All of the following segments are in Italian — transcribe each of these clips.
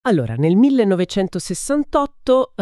Allora, nel 1968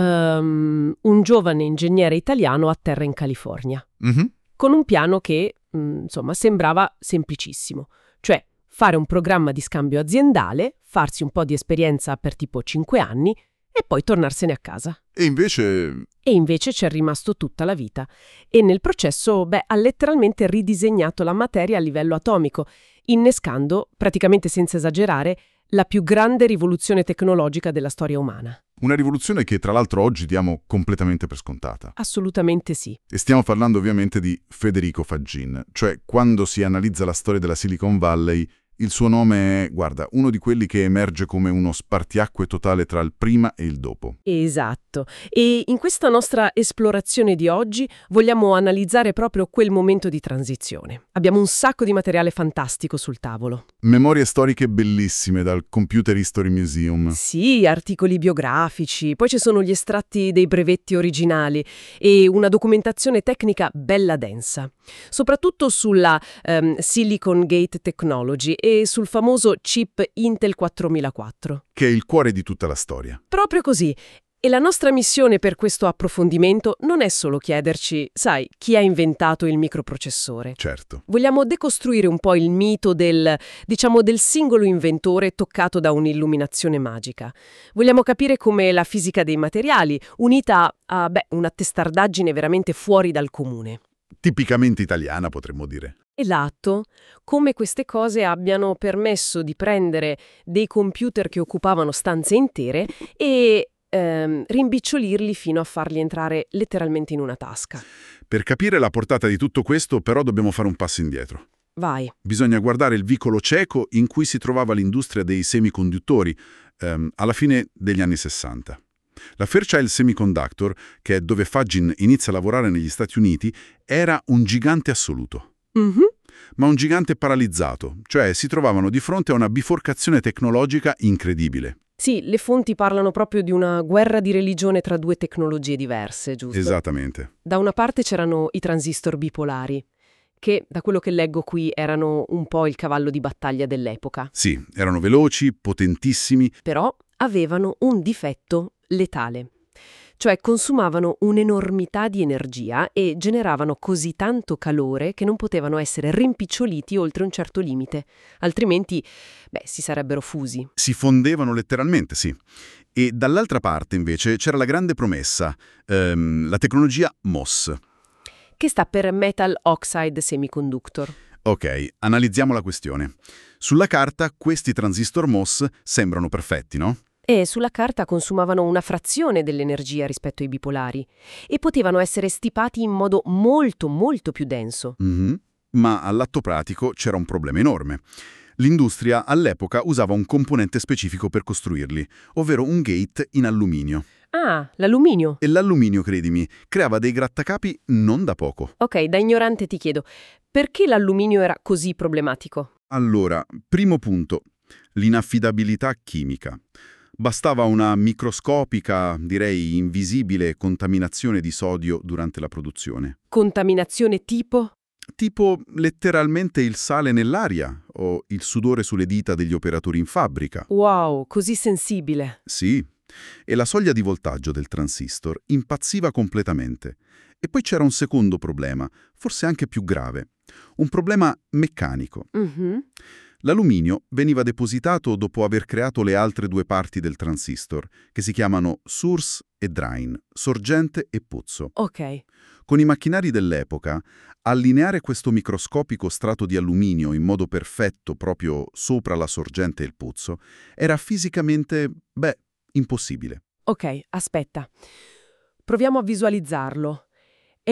un giovane ingegnere italiano atterra in California Mhm. con un piano che, insomma, sembrava semplicissimo. Cioè, fare un programma di scambio aziendale, farsi un po' di esperienza per tipo 5 anni e poi tornarsene a casa. E invece... E invece ci è rimasto tutta la vita. E nel processo, ha letteralmente ridisegnato la materia a livello atomico, innescando, praticamente senza esagerare, la più grande rivoluzione tecnologica della storia umana. Una rivoluzione che tra l'altro oggi diamo completamente per scontata. Assolutamente sì. E stiamo parlando ovviamente di Federico Faggin, cioè quando si analizza la storia della Silicon Valley, il suo nome è, guarda, uno di quelli che emerge come uno spartiacque totale tra il prima e il dopo. Esatto. E in questa nostra esplorazione di oggi vogliamo analizzare proprio quel momento di transizione. Abbiamo un sacco di materiale fantastico sul tavolo. Memorie storiche bellissime dal Computer History Museum. Sì, articoli biografici, poi ci sono gli estratti dei brevetti originali e una documentazione tecnica bella densa, soprattutto sulla Silicon Gate Technology e sul famoso chip Intel 4004. Che è il cuore di tutta la storia. Proprio così. E la nostra missione per questo approfondimento non è solo chiederci, sai, chi ha inventato il microprocessore. Certo. Vogliamo decostruire un po' il mito del singolo inventore toccato da un'illuminazione magica. Vogliamo capire come la fisica dei materiali, unita a, una testardaggine veramente fuori dal comune. Tipicamente italiana, potremmo dire. Esatto, come queste cose abbiano permesso di prendere dei computer che occupavano stanze intere e rimbicciolirli fino a farli entrare letteralmente in una tasca. Per capire la portata di tutto questo, però, dobbiamo fare un passo indietro. Vai. Bisogna guardare il vicolo cieco in cui si trovava l'industria dei semiconduttori alla fine degli anni 60. La Fairchild Semiconductor, che è dove Faggin inizia a lavorare negli Stati Uniti, era un gigante assoluto. Mhm. Ma un gigante paralizzato, cioè si trovavano di fronte a una biforcazione tecnologica incredibile. Sì, le fonti parlano proprio di una guerra di religione tra due tecnologie diverse, giusto? Esattamente. Da una parte c'erano i transistor bipolari, che da quello che leggo qui erano un po' il cavallo di battaglia dell'epoca, Sì, erano veloci, potentissimi. però avevano un difetto letale. Cioè consumavano un'enormità di energia e generavano così tanto calore che non potevano essere rimpiccioliti oltre un certo limite, altrimenti, si sarebbero fusi. Si fondevano letteralmente, sì. E dall'altra parte, invece, c'era la grande promessa, la tecnologia MOS. Che sta per Metal Oxide Semiconductor. Ok, analizziamo la questione. Sulla carta, questi transistor MOS sembrano perfetti, no? E sulla carta consumavano una frazione dell'energia rispetto ai bipolari e potevano essere stipati in modo molto, molto più denso. Mhm. Ma all'atto pratico c'era un problema enorme. L'industria all'epoca usava un componente specifico per costruirli, ovvero un gate in alluminio. Ah, l'alluminio. E l'alluminio, credimi, creava dei grattacapi non da poco. Ok, da ignorante ti chiedo, perché l'alluminio era così problematico? Allora, primo punto, l'inaffidabilità chimica. Bastava una microscopica, direi invisibile, contaminazione di sodio durante la produzione. Contaminazione tipo? Tipo letteralmente il sale nell'aria o il sudore sulle dita degli operatori in fabbrica. Wow, così sensibile. Sì, e la soglia di voltaggio del transistor impazziva completamente. E poi c'era un secondo problema, forse anche più grave. Un problema meccanico. Mhm. L'alluminio veniva depositato dopo aver creato le altre due parti del transistor, che si chiamano source e drain, sorgente e pozzo. Ok. Con i macchinari dell'epoca, allineare questo microscopico strato di alluminio in modo perfetto proprio sopra la sorgente e il pozzo era fisicamente, impossibile. Ok, aspetta. Proviamo a visualizzarlo. È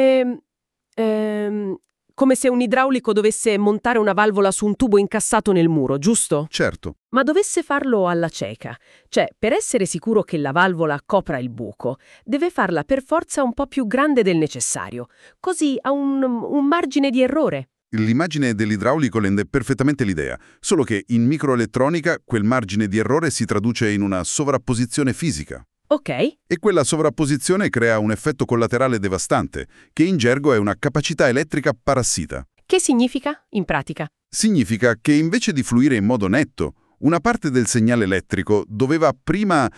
come se un idraulico dovesse montare una valvola su un tubo incassato nel muro, giusto? Certo, Ma dovesse farlo alla cieca. Cioè, per essere sicuro che la valvola copra il buco, deve farla per forza un po' più grande del necessario. Così ha un margine di errore. l'immagine dell'idraulico rende perfettamente l'idea, solo che in microelettronica quel margine di errore si traduce in una sovrapposizione fisica. Ok? E quella sovrapposizione crea un effetto collaterale devastante, che in gergo è una capacità elettrica parassita. Che significa, in pratica? Significa che invece di fluire in modo netto, Una parte del segnale elettrico doveva prima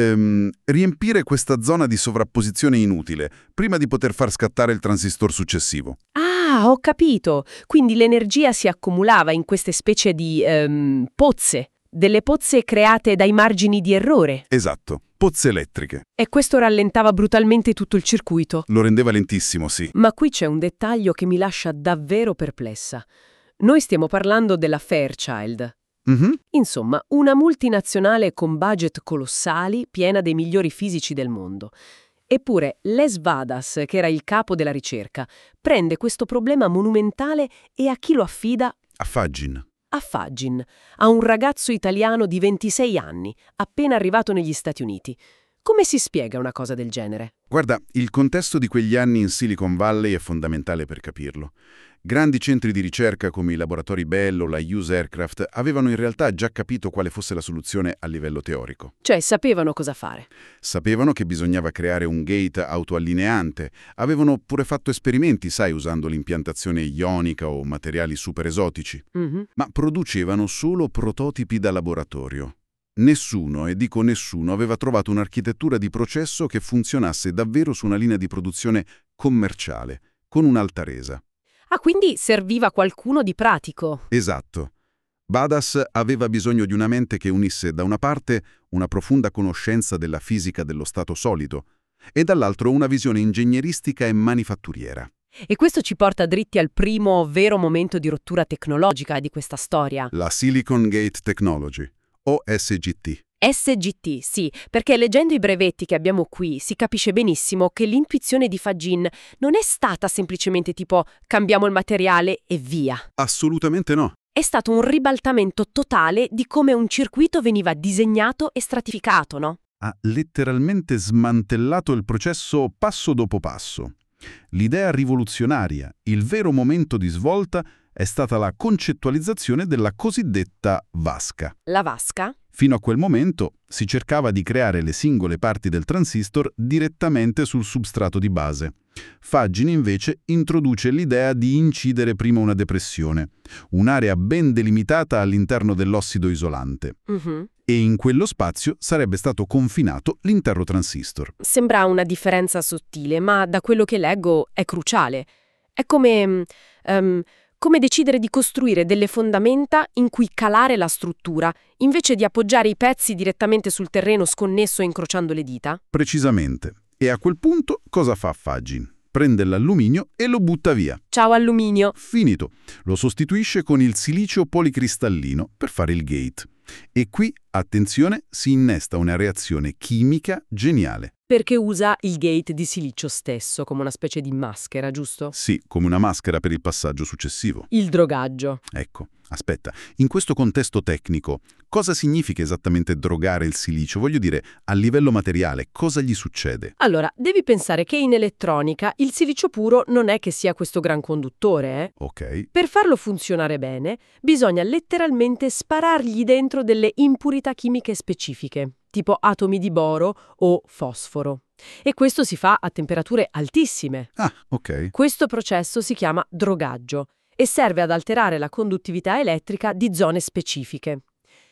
riempire questa zona di sovrapposizione inutile, prima di poter far scattare il transistor successivo. Ah, ho capito. Quindi l'energia si accumulava in queste specie di pozze, delle pozze create dai margini di errore. Esatto, pozze elettriche. E questo rallentava brutalmente tutto il circuito. Lo rendeva lentissimo, sì. Ma qui c'è un dettaglio che mi lascia davvero perplessa. Noi stiamo parlando della Fairchild. Mhm. Insomma, una multinazionale con budget colossali, piena dei migliori fisici del mondo. Eppure Les Vadas, che era il capo della ricerca, prende questo problema monumentale e a chi lo affida? A Fagin. A Fagin, a un ragazzo italiano di 26 anni, appena arrivato negli Stati Uniti. Come si spiega una cosa del genere? Guarda, il contesto di quegli anni in Silicon Valley è fondamentale per capirlo. Grandi centri di ricerca come i laboratori Bell o la Hughes Aircraft avevano in realtà già capito quale fosse la soluzione a livello teorico. Cioè, sapevano cosa fare. Sapevano che bisognava creare un gate autoallineante. Avevano pure fatto esperimenti, sai, usando l'impiantazione ionica o materiali super esotici. Mhm. Ma producevano solo prototipi da laboratorio. Nessuno, e dico nessuno, aveva trovato un'architettura di processo che funzionasse davvero su una linea di produzione commerciale, con un'alta resa. Ah, quindi serviva qualcuno di pratico. Esatto. Vadas aveva bisogno di una mente che unisse da una parte una profonda conoscenza della fisica dello stato solido e dall'altro una visione ingegneristica e manifatturiera. E questo ci porta dritti al primo vero momento di rottura tecnologica di questa storia. La Silicon Gate Technology, o SGT. SGT, sì, perché leggendo i brevetti che abbiamo qui si capisce benissimo che l'intuizione di Fagin non è stata semplicemente tipo cambiamo il materiale e via. Assolutamente no. È stato un ribaltamento totale di come un circuito veniva disegnato e stratificato, no? Ha letteralmente smantellato il processo passo dopo passo. L'idea rivoluzionaria, il vero momento di svolta, è stata la concettualizzazione della cosiddetta vasca. La vasca? Fino a quel momento si cercava di creare le singole parti del transistor direttamente sul substrato di base. Fagin invece introduce l'idea di incidere prima una depressione, un'area ben delimitata all'interno dell'ossido isolante. E in quello spazio sarebbe stato confinato l'intero transistor. Sembra una differenza sottile, ma da quello che leggo è cruciale. È come decidere di costruire delle fondamenta in cui calare la struttura, invece di appoggiare i pezzi direttamente sul terreno sconnesso e incrociando le dita? Precisamente. E a quel punto cosa fa Fagin? Prende l'alluminio e lo butta via. Ciao alluminio! Finito. Lo sostituisce con il silicio policristallino per fare il gate. E qui, attenzione, si innesta una reazione chimica geniale. Perché usa il gate di silicio stesso come una specie di maschera, giusto? Sì, come una maschera per il passaggio successivo. Il drogaggio. Ecco, aspetta, in questo contesto tecnico, cosa significa esattamente drogare il silicio? Voglio dire, a livello materiale, cosa gli succede? Allora, devi pensare che in elettronica il silicio puro non è che sia questo gran conduttore, eh? Ok. Per farlo funzionare bene, bisogna letteralmente sparargli dentro delle impurità chimiche specifiche, tipo atomi di boro o fosforo. E questo si fa a temperature altissime. Ah, ok. Questo processo si chiama drogaggio e serve ad alterare la conduttività elettrica di zone specifiche.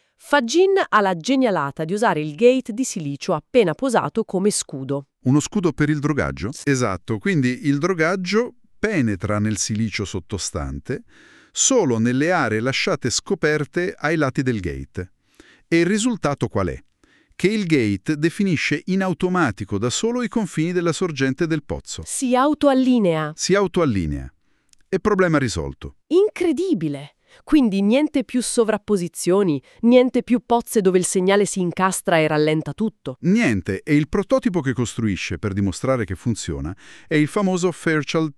Fagin ha la genialata di usare il gate di silicio appena posato come scudo. Uno scudo per il drogaggio? Esatto, quindi il drogaggio penetra nel silicio sottostante solo nelle aree lasciate scoperte ai lati del gate. E il risultato qual è? Che il gate definisce in automatico da solo i confini della sorgente del pozzo. Si autoallinea. Si autoallinea. E problema risolto. Incredibile! Quindi niente più sovrapposizioni, niente più pozze dove il segnale si incastra e rallenta tutto. Niente, e il prototipo che costruisce per dimostrare che funziona è il famoso Fairchild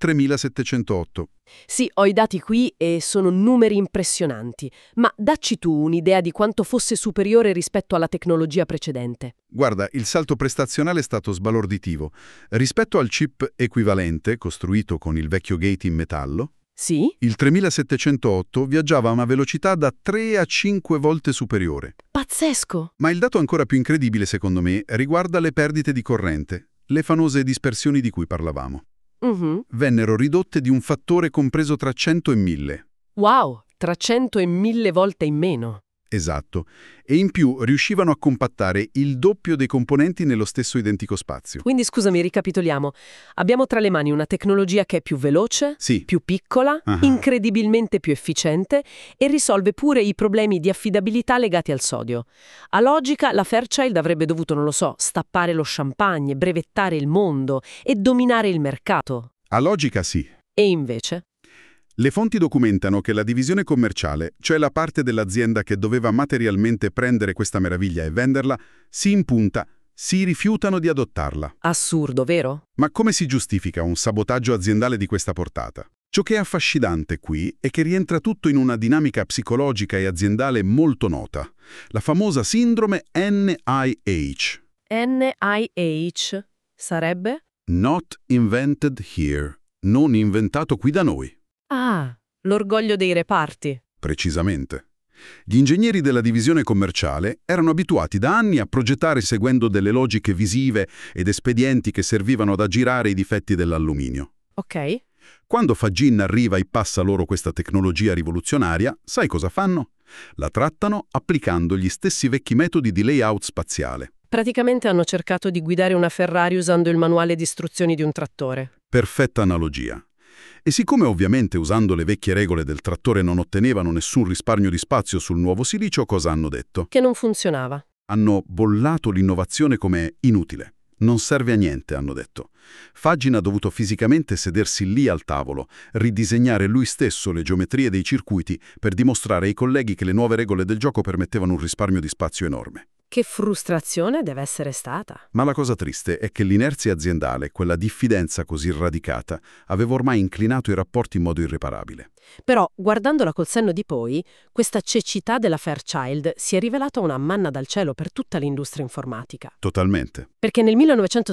3708. Sì, ho i dati qui e sono numeri impressionanti, ma dacci tu un'idea di quanto fosse superiore rispetto alla tecnologia precedente. Guarda, il salto prestazionale è stato sbalorditivo. Rispetto al chip equivalente, costruito con il vecchio gate in metallo, Sì? il 3708 viaggiava a una velocità da 3 a 5 volte superiore. Pazzesco! Ma il dato ancora più incredibile, secondo me, riguarda le perdite di corrente, le famose dispersioni di cui parlavamo. Vennero ridotte di un fattore compreso tra 100 e 1000. Wow, tra 100 e 1000 volte in meno. Esatto. E in più riuscivano a compattare il doppio dei componenti nello stesso identico spazio. Quindi, scusami, ricapitoliamo. Abbiamo tra le mani una tecnologia che è più veloce, Sì. più piccola, Ah. incredibilmente più efficiente e risolve pure i problemi di affidabilità legati al sodio. A logica, la Fairchild avrebbe dovuto, non lo so, stappare lo champagne, brevettare il mondo e dominare il mercato. A logica sì. E invece? Le fonti documentano che la divisione commerciale, cioè la parte dell'azienda che doveva materialmente prendere questa meraviglia e venderla, si impunta, si rifiutano di adottarla. Assurdo, vero? Ma come si giustifica un sabotaggio aziendale di questa portata? Ciò che è affascinante qui è che rientra tutto in una dinamica psicologica e aziendale molto nota, la famosa sindrome NIH. NIH sarebbe? Not invented here, non inventato qui da noi. Ah, l'orgoglio dei reparti. Precisamente. Gli ingegneri della divisione commerciale erano abituati da anni a progettare seguendo delle logiche visive ed espedienti che servivano ad aggirare i difetti dell'alluminio. Ok. Quando Fagin arriva e passa loro questa tecnologia rivoluzionaria, sai cosa fanno? La trattano applicando gli stessi vecchi metodi di layout spaziale. Praticamente hanno cercato di guidare una Ferrari usando il manuale di istruzioni di un trattore. Perfetta analogia. E siccome ovviamente usando le vecchie regole del trattore non ottenevano nessun risparmio di spazio sul nuovo silicio, cosa hanno detto? Che non funzionava. Hanno bollato l'innovazione come inutile. Non serve a niente, hanno detto. Fagin ha dovuto fisicamente sedersi lì al tavolo, ridisegnare lui stesso le geometrie dei circuiti per dimostrare ai colleghi che le nuove regole del gioco permettevano un risparmio di spazio enorme. Che frustrazione deve essere stata. Ma la cosa triste è che l'inerzia aziendale, quella diffidenza così radicata, aveva ormai inclinato i rapporti in modo irreparabile. Però, guardandola col senno di poi, questa cecità della Fairchild si è rivelata una manna dal cielo per tutta l'industria informatica. Totalmente. Perché nel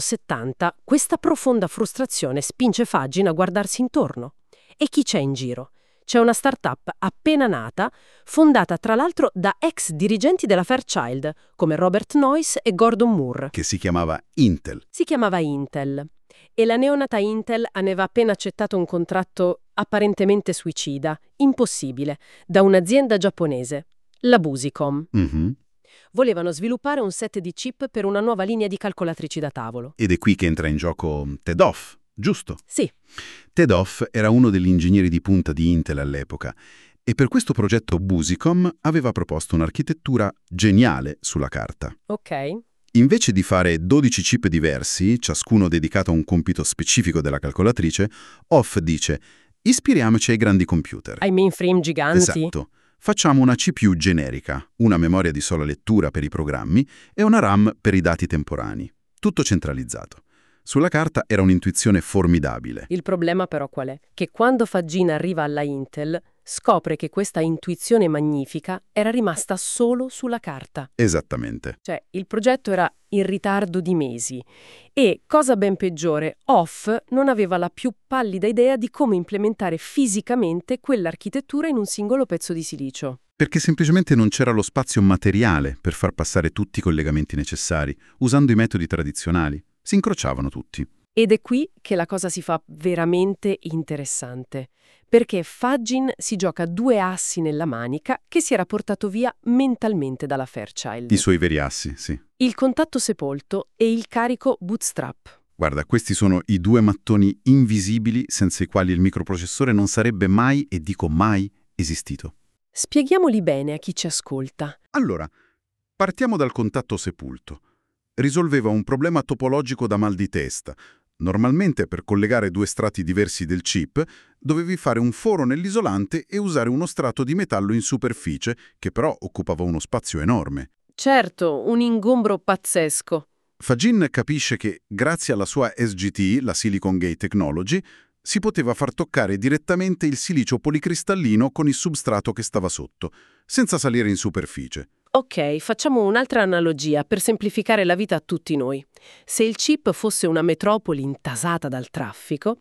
1970 questa profonda frustrazione spinge Fagin a guardarsi intorno. E chi c'è in giro? C'è una start-up appena nata, fondata tra l'altro da ex dirigenti della Fairchild, come Robert Noyce e Gordon Moore. Che si chiamava Intel. Si chiamava Intel. E la neonata Intel aveva appena accettato un contratto apparentemente suicida, impossibile, da un'azienda giapponese, la Busicom. Volevano sviluppare un set di chip per una nuova linea di calcolatrici da tavolo. Ed è qui che entra in gioco Ted Hoff, giusto? Sì. Ted Hoff era uno degli ingegneri di punta di Intel all'epoca e per questo progetto Busicom aveva proposto un'architettura geniale sulla carta. Ok. Invece di fare 12 chip diversi, ciascuno dedicato a un compito specifico della calcolatrice, Hoff dice: ispiriamoci ai grandi computer. Ai mainframe giganti. Esatto. Facciamo una CPU generica, una memoria di sola lettura per i programmi e una RAM per i dati temporanei. Tutto centralizzato. Sulla carta era un'intuizione formidabile. Il problema però qual è? Che quando Fagin arriva alla Intel, scopre che questa intuizione magnifica era rimasta solo sulla carta. Esattamente. Cioè, il progetto era in ritardo di mesi e, cosa ben peggiore, Hoff non aveva la più pallida idea di come implementare fisicamente quell'architettura in un singolo pezzo di silicio. Perché semplicemente non c'era lo spazio materiale per far passare tutti i collegamenti necessari, usando i metodi tradizionali. Si incrociavano tutti. Ed è qui che la cosa si fa veramente interessante, perché Fagin si gioca 2 assi nella manica che si era portato via mentalmente dalla Fairchild. I suoi veri assi, sì. Il contatto sepolto e il carico bootstrap. Guarda, questi sono i 2 mattoni invisibili senza i quali il microprocessore non sarebbe mai, e dico mai, esistito. Spieghiamoli bene a chi ci ascolta. Allora, partiamo dal contatto sepolto. Risolveva un problema topologico da mal di testa. Normalmente per collegare 2 strati diversi del chip dovevi fare un foro nell'isolante e usare uno strato di metallo in superficie, che però occupava uno spazio enorme. Certo, un ingombro pazzesco. Fagin capisce che, grazie alla sua SGT, la Silicon Gate Technology, si poteva far toccare direttamente il silicio policristallino con il substrato che stava sotto, senza salire in superficie. Ok, facciamo un'altra analogia per semplificare la vita a tutti noi. Se il chip fosse una metropoli intasata dal traffico,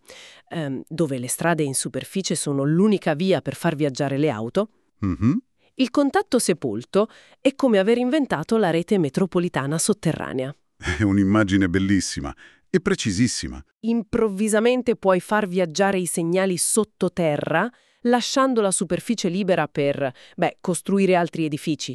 dove le strade in superficie sono l'unica via per far viaggiare le auto, il contatto sepolto è come aver inventato la rete metropolitana sotterranea. È un'immagine bellissima e precisissima. Improvvisamente puoi far viaggiare i segnali sottoterra, lasciando la superficie libera per, costruire altri edifici,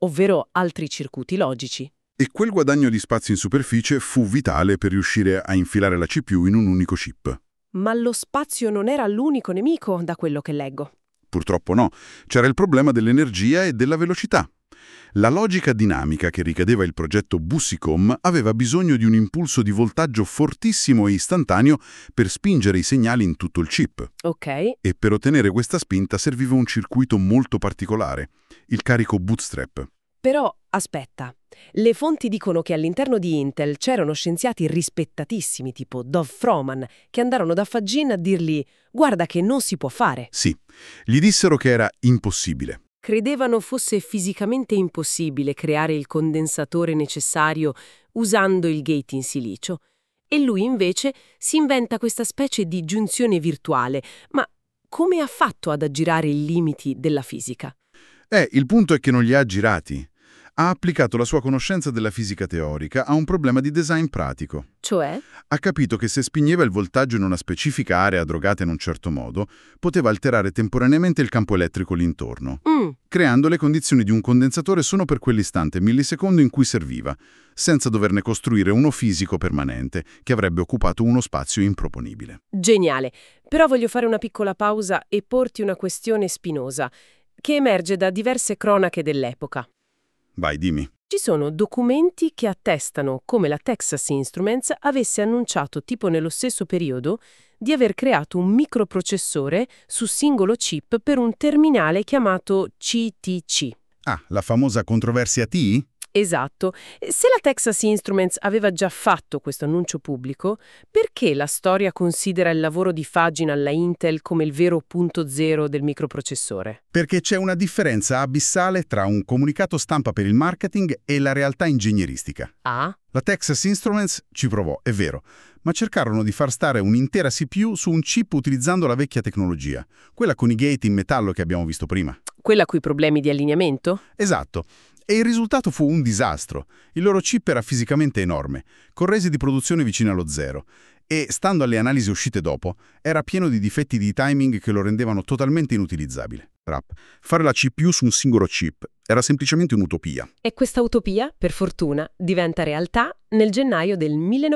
ovvero altri circuiti logici. E quel guadagno di spazio in superficie fu vitale per riuscire a infilare la CPU in un unico chip. Ma lo spazio non era l'unico nemico, da quello che leggo. Purtroppo no, c'era il problema dell'energia e della velocità. La logica dinamica che ricadeva il progetto Busicom aveva bisogno di un impulso di voltaggio fortissimo e istantaneo per spingere i segnali in tutto il chip. Ok. E per ottenere questa spinta serviva un circuito molto particolare, il carico bootstrap. Però, aspetta, le fonti dicono che all'interno di Intel c'erano scienziati rispettatissimi tipo Dov Froman che andarono da Fagin a dirgli «Guarda che non si può fare». Sì, gli dissero che era impossibile. Credevano fosse fisicamente impossibile creare il condensatore necessario usando il gate in silicio. E lui invece si inventa questa specie di giunzione virtuale. Ma come ha fatto ad aggirare i limiti della fisica? Il punto è che non li ha aggirati. Ha applicato la sua conoscenza della fisica teorica a un problema di design pratico. Cioè? Ha capito che se spingeva il voltaggio in una specifica area drogata in un certo modo, poteva alterare temporaneamente il campo elettrico lì intorno, creando le condizioni di un condensatore solo per quell'istante millisecondo in cui serviva, senza doverne costruire uno fisico permanente che avrebbe occupato uno spazio improponibile. Geniale. Però voglio fare una piccola pausa e porti una questione spinosa, che emerge da diverse cronache dell'epoca. Vai, dimmi. Ci sono documenti che attestano come la Texas Instruments avesse annunciato tipo nello stesso periodo di aver creato un microprocessore su singolo chip per un terminale chiamato CTC. Ah, la famosa controversia T? Esatto. Se la Texas Instruments aveva già fatto questo annuncio pubblico, perché la storia considera il lavoro di Fagin alla Intel come il vero punto zero del microprocessore? Perché c'è una differenza abissale tra un comunicato stampa per il marketing e la realtà ingegneristica. Ah? La Texas Instruments ci provò, è vero, ma cercarono di far stare un'intera CPU su un chip utilizzando la vecchia tecnologia, quella con i gate in metallo che abbiamo visto prima. Quella coi problemi di allineamento? Esatto. E il risultato fu un disastro. Il loro chip era fisicamente enorme, con resi di produzione vicine allo zero, e, stando alle analisi uscite dopo, era pieno di difetti di timing che lo rendevano totalmente inutilizzabile. Fare la CPU su un singolo chip era semplicemente un'utopia. E questa utopia, per fortuna, diventa realtà nel gennaio del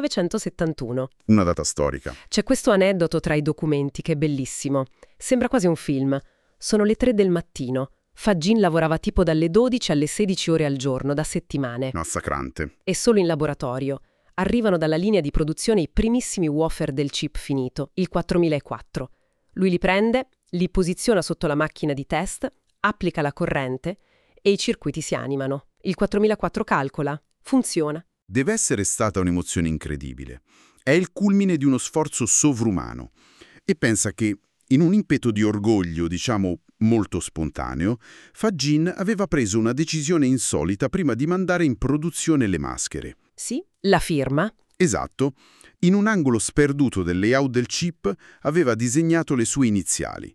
1971. Una data storica. C'è questo aneddoto tra i documenti che è bellissimo. Sembra quasi un film. Sono le 3 del mattino. Fagin lavorava tipo dalle 12 alle 16 ore al giorno, da settimane. Massacrante. E solo in laboratorio. Arrivano dalla linea di produzione i primissimi wafer del chip finito, il 4004. Lui li prende, li posiziona sotto la macchina di test, applica la corrente e i circuiti si animano. Il 4004 calcola. Funziona. Deve essere stata un'emozione incredibile. È il culmine di uno sforzo sovrumano. E pensa che, in un impeto di orgoglio, diciamo, molto spontaneo, Fagin aveva preso una decisione insolita prima di mandare in produzione le maschere. Sì, la firma. Esatto. In un angolo sperduto del layout del chip aveva disegnato le sue iniziali.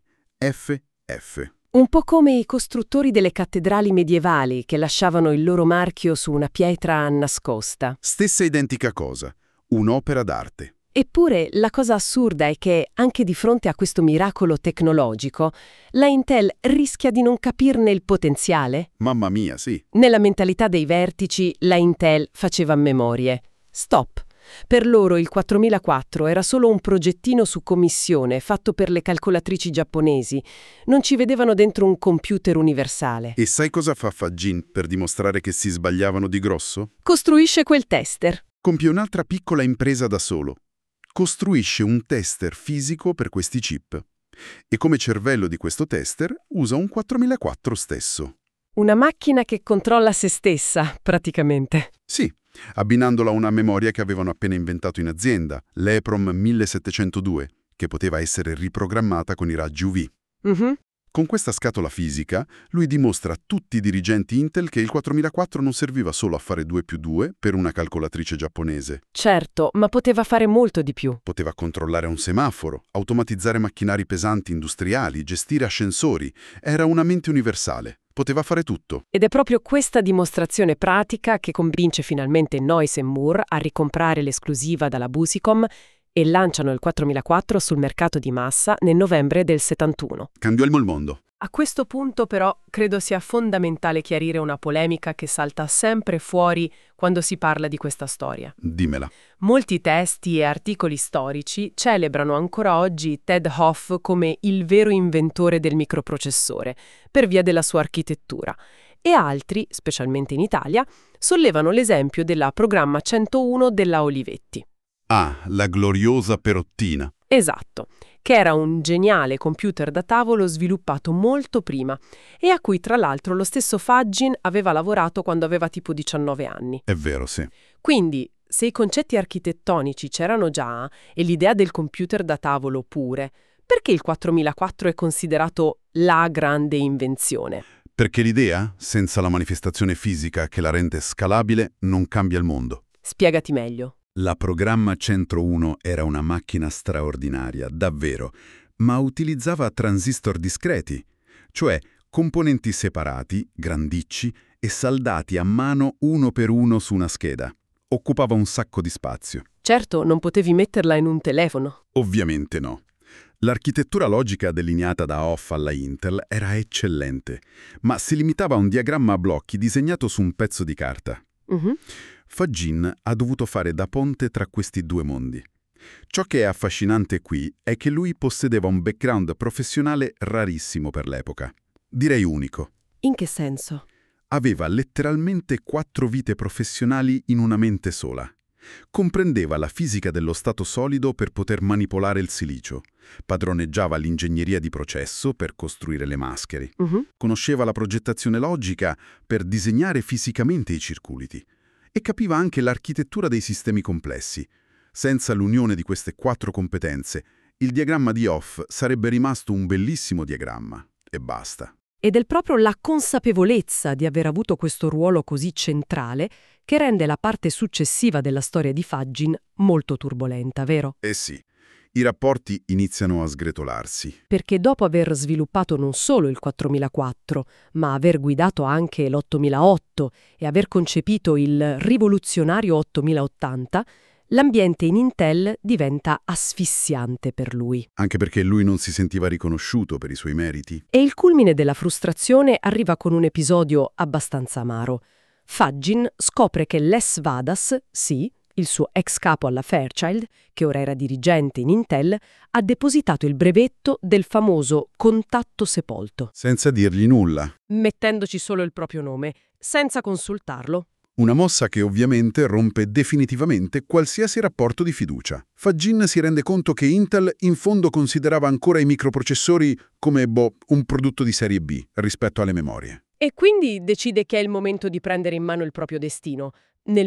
FF. Un po' come i costruttori delle cattedrali medievali che lasciavano il loro marchio su una pietra nascosta. Stessa identica cosa. Un'opera d'arte. Eppure la cosa assurda è che, anche di fronte a questo miracolo tecnologico, la Intel rischia di non capirne il potenziale. Mamma mia, sì. Nella mentalità dei vertici, la Intel faceva memorie. Stop. Per loro il 4004 era solo un progettino su commissione fatto per le calcolatrici giapponesi. Non ci vedevano dentro un computer universale. E sai cosa fa Fagin per dimostrare che si sbagliavano di grosso? Costruisce quel tester. Compie un'altra piccola impresa da solo. Costruisce un tester fisico per questi chip. E come cervello di questo tester usa un 4004 stesso. Una macchina che controlla se stessa, praticamente. Sì, abbinandola a una memoria che avevano appena inventato in azienda, l'EPROM 1702, che poteva essere riprogrammata con i raggi UV. Con questa scatola fisica, lui dimostra a tutti i dirigenti Intel che il 4004 non serviva solo a fare 2+2 per una calcolatrice giapponese. Certo, ma poteva fare molto di più. Poteva controllare un semaforo, automatizzare macchinari pesanti industriali, gestire ascensori. Era una mente universale. Poteva fare tutto. Ed è proprio questa dimostrazione pratica che convince finalmente Noyce e Moore a ricomprare l'esclusiva dalla Busicom e lanciano il 4004 sul mercato di massa nel novembre del 71. Cambiò il mondo. A questo punto però credo sia fondamentale chiarire una polemica che salta sempre fuori quando si parla di questa storia. Dimmela. Molti testi e articoli storici celebrano ancora oggi Ted Hoff come il vero inventore del microprocessore, per via della sua architettura, e altri, specialmente in Italia, sollevano l'esempio della Programma 101 della Olivetti. Ah, la gloriosa Perottina. Esatto, che era un geniale computer da tavolo sviluppato molto prima e a cui tra l'altro lo stesso Fagin aveva lavorato quando aveva tipo 19 anni. È vero, sì. Quindi, se i concetti architettonici c'erano già e l'idea del computer da tavolo pure, perché il 4004 è considerato la grande invenzione? Perché l'idea, senza la manifestazione fisica che la rende scalabile, non cambia il mondo. Spiegati meglio. La Programma 101 era una macchina straordinaria, davvero, ma utilizzava transistor discreti, cioè componenti separati, grandicci e saldati a mano uno per uno su una scheda. Occupava un sacco di spazio. Certo, non potevi metterla in un telefono. Ovviamente no. L'architettura logica delineata da Hoff alla Intel era eccellente, ma si limitava a un diagramma a blocchi disegnato su un pezzo di carta. Mhm. Fagin ha dovuto fare da ponte tra questi due mondi. Ciò che è affascinante qui è che lui possedeva un background professionale rarissimo per l'epoca. Direi unico. In che senso? Aveva letteralmente 4 vite professionali in una mente sola. Comprendeva la fisica dello stato solido per poter manipolare il silicio, padroneggiava l'ingegneria di processo per costruire le maschere, Mhm. conosceva la progettazione logica per disegnare fisicamente i circuiti e capiva anche l'architettura dei sistemi complessi. Senza l'unione di queste 4 competenze, il diagramma di Hoff sarebbe rimasto un bellissimo diagramma. E basta. Ed è proprio la consapevolezza di aver avuto questo ruolo così centrale che rende la parte successiva della storia di Fagin molto turbolenta, vero? Eh sì, i rapporti iniziano a sgretolarsi. Perché dopo aver sviluppato non solo il 4004, ma aver guidato anche l'8008 e aver concepito il rivoluzionario 8080, l'ambiente in Intel diventa asfissiante per lui. Anche perché lui non si sentiva riconosciuto per i suoi meriti. E il culmine della frustrazione arriva con un episodio abbastanza amaro. Fagin scopre che Les Vadas, sì, il suo ex capo alla Fairchild, che ora era dirigente in Intel, ha depositato il brevetto del famoso contatto sepolto, Senza dirgli nulla. mettendoci solo il proprio nome, senza consultarlo. Una mossa che ovviamente rompe definitivamente qualsiasi rapporto di fiducia. Fagin si rende conto che Intel in fondo considerava ancora i microprocessori come, un prodotto di serie B rispetto alle memorie. E quindi decide che è il momento di prendere in mano il proprio destino. Nel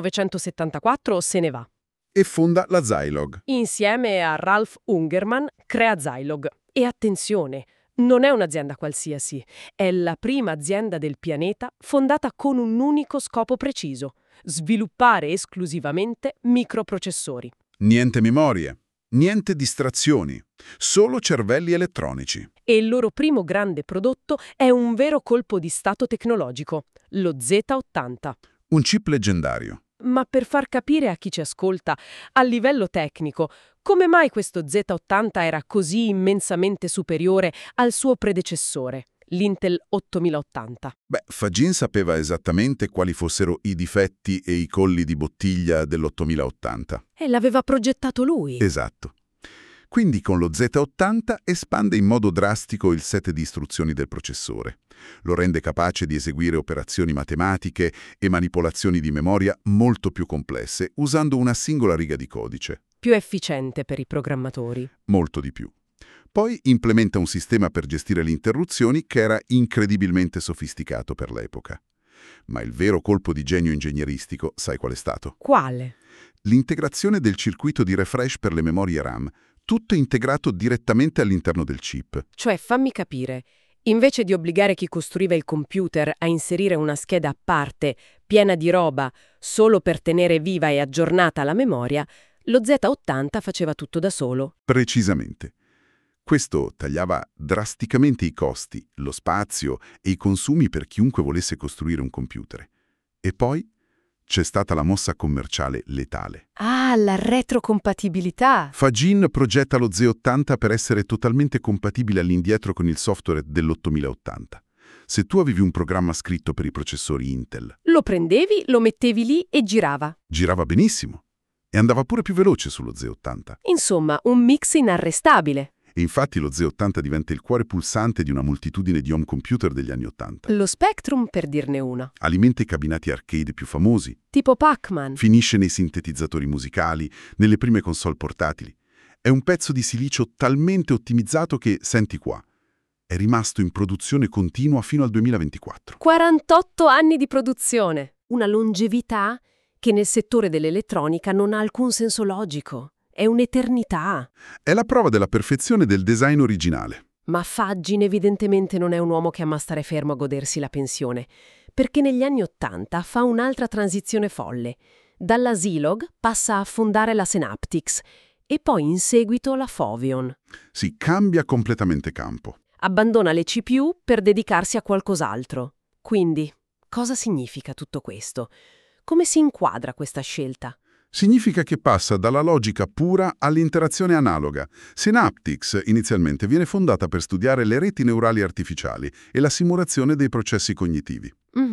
1974 se ne va. E fonda la Zilog. Insieme a Ralph Ungerman crea Zilog. E attenzione, non è un'azienda qualsiasi, è la prima azienda del pianeta fondata con un unico scopo preciso: sviluppare esclusivamente microprocessori. Niente memorie, niente distrazioni, solo cervelli elettronici. E il loro primo grande prodotto è un vero colpo di stato tecnologico, lo Z80. Un chip leggendario. Ma per far capire a chi ci ascolta, a livello tecnico, come mai questo Z80 era così immensamente superiore al suo predecessore, l'Intel 8080? Fagin sapeva esattamente quali fossero i difetti e i colli di bottiglia dell'8080. E l'aveva progettato lui. Esatto. Quindi con lo Z80 espande in modo drastico il set di istruzioni del processore. Lo rende capace di eseguire operazioni matematiche e manipolazioni di memoria molto più complesse usando una singola riga di codice. Più efficiente per i programmatori. Molto di più. Poi implementa un sistema per gestire le interruzioni che era incredibilmente sofisticato per l'epoca. Ma il vero colpo di genio ingegneristico, sai qual è stato? Quale? L'integrazione del circuito di refresh per le memorie RAM, tutto integrato direttamente all'interno del chip. Cioè, fammi capire, invece di obbligare chi costruiva il computer a inserire una scheda a parte, piena di roba, solo per tenere viva e aggiornata la memoria, lo Z80 faceva tutto da solo. Precisamente. Questo tagliava drasticamente i costi, lo spazio e i consumi per chiunque volesse costruire un computer. E poi c'è stata la mossa commerciale letale. Ah, la retrocompatibilità! Fagin progetta lo Z80 per essere totalmente compatibile all'indietro con il software dell'8080. Se tu avevi un programma scritto per i processori Intel, Lo prendevi, lo mettevi lì e girava. girava benissimo e andava pure più veloce sullo Z80. Insomma, un mix inarrestabile. E infatti lo Z80 diventa il cuore pulsante di una moltitudine di home computer degli anni 80. Lo Spectrum, per dirne una. Alimenta i cabinati arcade più famosi, Tipo Pac-Man. finisce nei sintetizzatori musicali, nelle prime console portatili. È un pezzo di silicio talmente ottimizzato che, senti qua, è rimasto in produzione continua fino al 2024. 48 anni di produzione. Una longevità che nel settore dell'elettronica non ha alcun senso logico. È un'eternità. È la prova della perfezione del design originale. Ma Fagin evidentemente non è un uomo che ama stare fermo a godersi la pensione, perché negli anni '80 fa un'altra transizione folle. Dalla Zilog passa a fondare la Synaptics e poi in seguito la Foveon. Si cambia completamente campo. Abbandona le CPU per dedicarsi a qualcos'altro. Quindi, cosa significa tutto questo? Come si inquadra questa scelta? Significa che passa dalla logica pura all'interazione analoga. Synaptics inizialmente viene fondata per studiare le reti neurali artificiali e la simulazione dei processi cognitivi.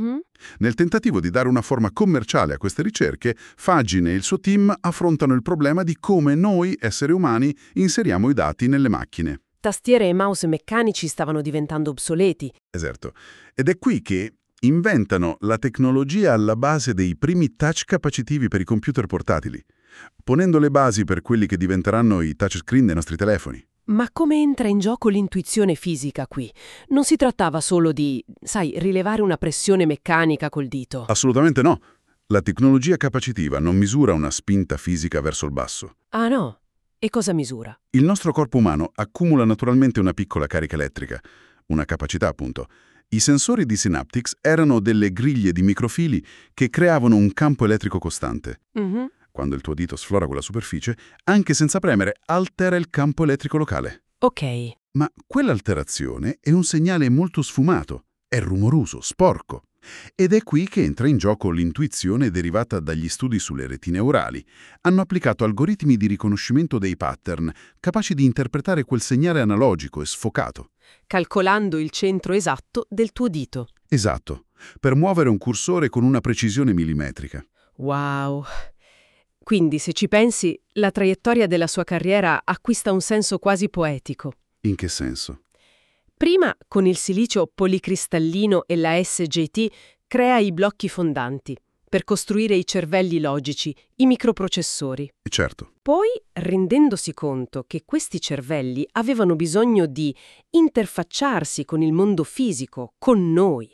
Nel tentativo di dare una forma commerciale a queste ricerche, Fagin e il suo team affrontano il problema di come noi, esseri umani, inseriamo i dati nelle macchine. Tastiere e mouse meccanici stavano diventando obsoleti. Esatto. Ed è qui che inventano la tecnologia alla base dei primi touch capacitivi per i computer portatili, ponendo le basi per quelli che diventeranno i touchscreen dei nostri telefoni. Ma come entra in gioco l'intuizione fisica qui? Non si trattava solo di, rilevare una pressione meccanica col dito. Assolutamente no. La tecnologia capacitiva non misura una spinta fisica verso il basso. Ah no? E cosa misura? Il nostro corpo umano accumula naturalmente una piccola carica elettrica, una capacità appunto. I sensori di Synaptics erano delle griglie di microfili che creavano un campo elettrico costante. Quando il tuo dito sflora quella superficie, anche senza premere, altera il campo elettrico locale. Ok. Ma quell'alterazione è un segnale molto sfumato, è rumoroso, sporco. Ed è qui che entra in gioco l'intuizione derivata dagli studi sulle reti neurali. Hanno applicato algoritmi di riconoscimento dei pattern, capaci di interpretare quel segnale analogico e sfocato. Calcolando il centro esatto del tuo dito. Esatto, per muovere un cursore con una precisione millimetrica. Wow. Quindi, se ci pensi, la traiettoria della sua carriera acquista un senso quasi poetico. In che senso? Prima, con il silicio policristallino e la SGT, crea i blocchi fondanti per costruire i cervelli logici, i microprocessori. Certo. Poi, rendendosi conto che questi cervelli avevano bisogno di interfacciarsi con il mondo fisico, con noi,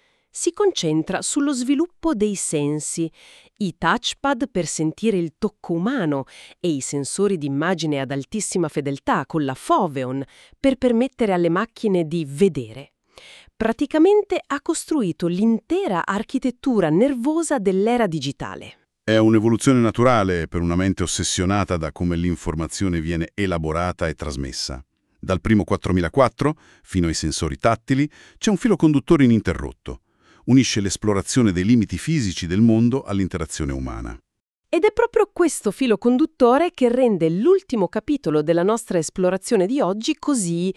si concentra sullo sviluppo dei sensi, i touchpad per sentire il tocco umano e i sensori d'immagine ad altissima fedeltà con la Foveon per permettere alle macchine di vedere. Praticamente ha costruito l'intera architettura nervosa dell'era digitale. È un'evoluzione naturale per una mente ossessionata da come l'informazione viene elaborata e trasmessa. Dal primo 4004 fino ai sensori tattili c'è un filo conduttore ininterrotto. Unisce l'esplorazione dei limiti fisici del mondo all'interazione umana. Ed è proprio questo filo conduttore che rende l'ultimo capitolo della nostra esplorazione di oggi così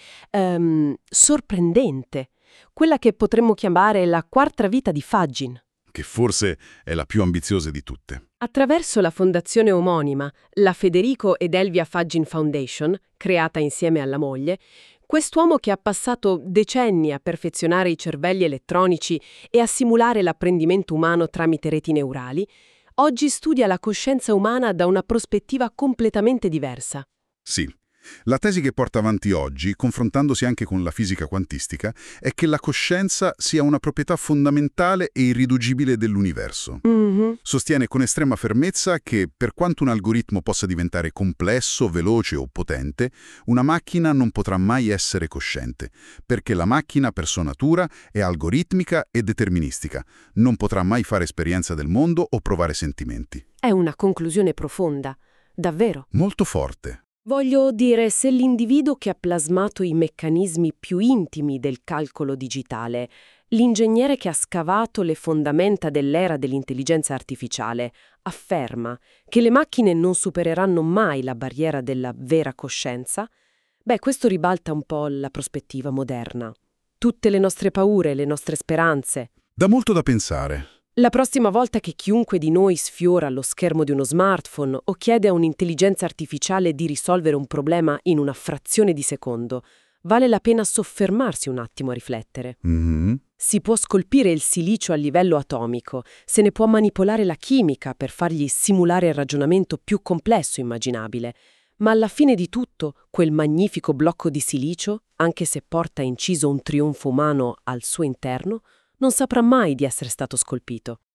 sorprendente. Quella che potremmo chiamare la quarta vita di Fagin. Che forse è la più ambiziosa di tutte. Attraverso la fondazione omonima, la Federico ed Elvia Fagin Foundation, creata insieme alla moglie, quest'uomo che ha passato decenni a perfezionare i cervelli elettronici e a simulare l'apprendimento umano tramite reti neurali, oggi studia la coscienza umana da una prospettiva completamente diversa. Sì. La tesi che porta avanti oggi, confrontandosi anche con la fisica quantistica, è che la coscienza sia una proprietà fondamentale e irriducibile dell'universo. Sostiene con estrema fermezza che, per quanto un algoritmo possa diventare complesso, veloce o potente, una macchina non potrà mai essere cosciente, perché la macchina per sua natura è algoritmica e deterministica, non potrà mai fare esperienza del mondo o provare sentimenti. È una conclusione profonda, davvero. Molto forte. Voglio dire, se l'individuo che ha plasmato i meccanismi più intimi del calcolo digitale, L'ingegnere che ha scavato le fondamenta dell'era dell'intelligenza artificiale afferma che le macchine non supereranno mai la barriera della vera coscienza. Beh, questo ribalta un po' la prospettiva moderna. Tutte le nostre paure, le nostre speranze. Dà molto da pensare. La prossima volta che chiunque di noi sfiora lo schermo di uno smartphone o chiede a un'intelligenza artificiale di risolvere un problema in una frazione di secondo, vale la pena soffermarsi un attimo a riflettere. Si può scolpire il silicio a livello atomico, se ne può manipolare la chimica per fargli simulare il ragionamento più complesso immaginabile, ma alla fine di tutto, quel magnifico blocco di silicio, anche se porta inciso un trionfo umano al suo interno, non saprà mai di essere stato scolpito.